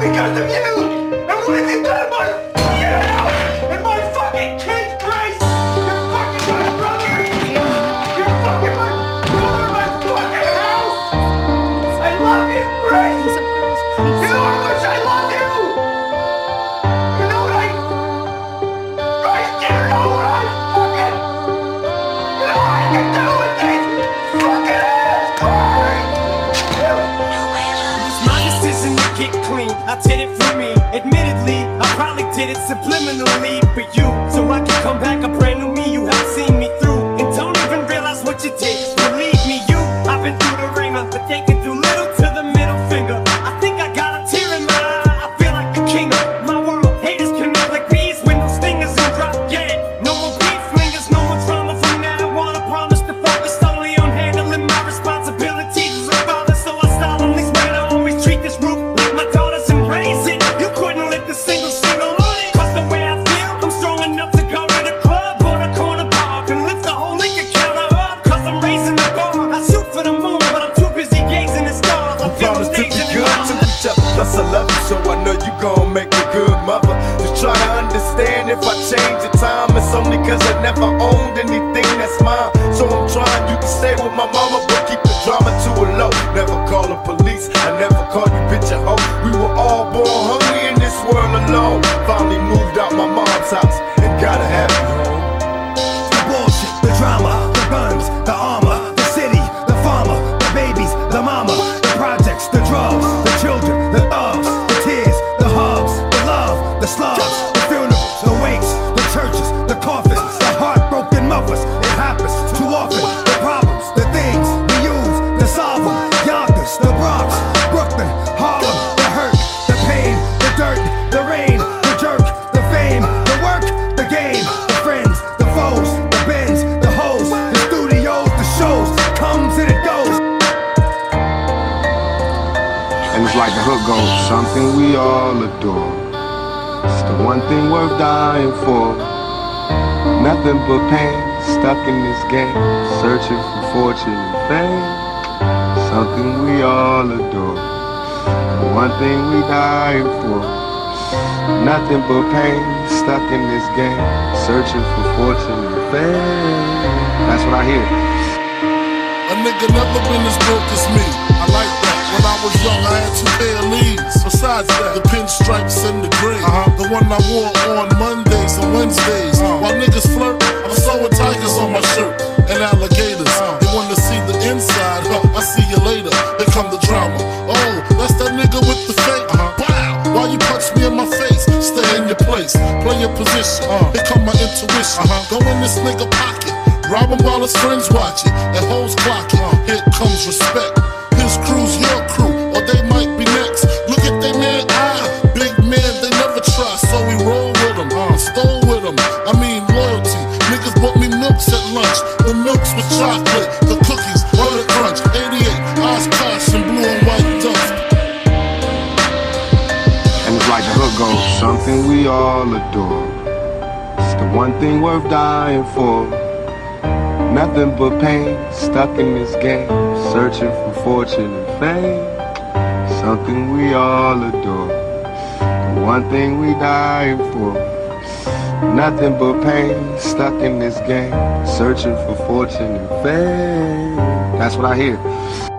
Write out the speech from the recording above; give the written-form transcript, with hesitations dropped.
because of you! And what have you done, you and my fucking kid, Grace? You're fucking my brother! You're fucking my brother, my fucking house! I love you, Grace! You know how much I love you! You know what Grace, you know what I fucking... You know what I can do with these fucking ass, Grace! My decision to get clean, I did it for me. Admittedly, I probably did it subliminally for you, so I can come back a brand new me. You have seen me through, and don't even realize what you did. Believe me, I've been through the ringer, but they can do little to the middle finger. I think I got a tear in my eye. I feel like the king of my world. Haters connect like bees with no stingers and drop dead. No more beef lingers, no more drama from now on. I promise to focus solely on handling my responsibilities as a father, so I solemnly swear to always treat this roof like my daughters and raise it. You couldn't lift a single on it, cause the way I feel, I'm strong enough to go to the club or the corner bar and lift the whole liquor counter up, cause I'm raising the bar. I shoot for the moon, but I'm too busy gazing at stars. I feel Promise to be amazing good to each other. Plus I love you, so I know you gon' make a good mother. Just try to understand if I change the time, it's only cause I never owned anything that's mine. So I'm trying, you can stay with my mama, but keep the drama to a low. Never call the police, I never call you bitch a hoe. We were all born hungry in this world alone. Finally moved out my mom's house and gotta have you home. The bullshit, the drama, the guns, the armor, the city, the farmer, the babies, the mama, the projects, the drugs, the children, the thugs, the tears, the hugs, the love, the slugs, the funerals, the wakes, the churches, the coffins, the heartbroken mothers. It happens too often. The problems, the things we use to solve them. Yonkers, the Bronx, Brooklyn, Harlem, the hurt, the pain, the dirt, the rain, the jerk, the fame, the work, the game, the friends, the foes, the bends, the hoes, the studios, the shows, comes and it goes. And it's like the hook goes, something we all adore. It's the one thing worth dying for. Nothing but pain, stuck in this game, searching for fortune and fame. Something we all adore. The one thing we dying for. Nothing but pain, stuck in this game, searching for fortune and fame. That's what I hear. A nigga never been as broke as me. I like that. When I was young, I had 2 pair of leads. Besides that, the pinstripes and the gray. The one I wore on Mondays and Wednesdays. While niggas flirt, I'm sewing tigers on my shirt and alligators. They wanna see the inside. I see you later. Here come the drama. Oh, that's that nigga with the fake. Wow, why you punch me in my face? Stay in your place, play your position. Here come my intuition. Go in this nigga pocket. Rob him while his friends watching, and hoes clocking. Here comes respect. His crew's your crew, or they might be next. Look at they man eye. Big man, they never try, so we roll with them. Stole with them, I mean loyalty. Niggas bought me milks at lunch. The milks with chocolate, the cookies, butter crunch. 88, Oshkosh and blue and white dust. And it's like the hook goes, something we all adore. It's the one thing worth dying for. Nothing but pain, stuck in this game, searching for fortune and fame. Something we all adore. The one thing we dying for. Nothing but pain, stuck in this game, searching for fortune and fame. That's what I hear.